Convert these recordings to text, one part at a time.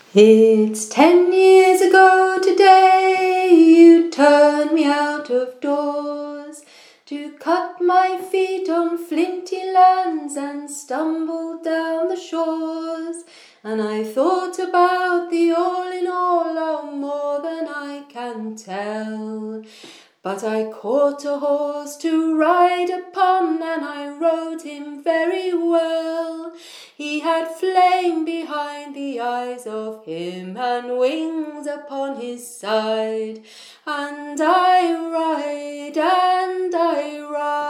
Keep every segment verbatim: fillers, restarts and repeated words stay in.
It's ten years ago today you turned me out of doors to cut my feet on flinty lands and stumble down the shores. And I thought about the all in all, oh, more than I can tell. But I caught a horse to ride upon, and I rode him very well. He had flame behind the eyes of him, and wings upon his side. And I ride, and I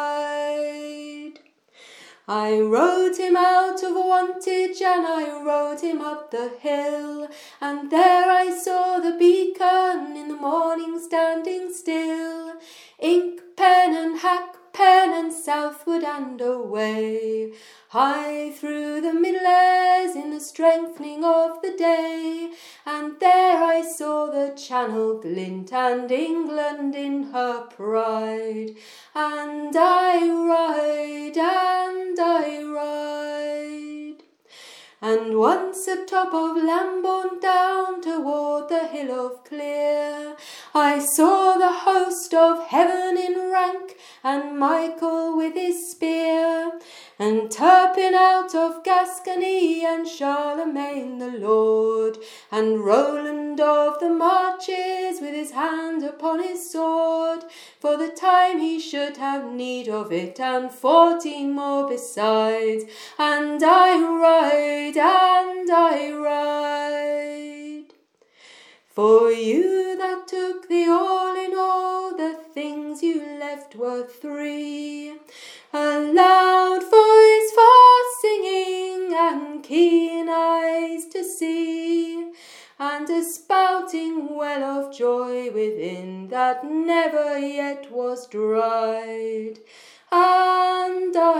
ride. I rode him out of Wantage, and I rode him up the hill, and there I saw the beacon in the morning standing still. Ink pen and hack pen and southward and away, high through the middle airs in the strengthening of the day. And there I saw the Channel glint and England in her pride. And I ride, and I ride. And once atop of Lambourne down toward the hill of Clear, I saw the host of heaven in rank, and Michael with his spear, and Turpin out of Gascony, and Charlemagne the Lord, and Roland of the Marches with his hand upon his sword, for the time he should have need of it, and fourteen more besides. And I ride, and I ride. For you that took the all in all, the things you left were three: a loud voice for singing, and keen eyes to see, and a spouting well of joy within that never yet was dried. And I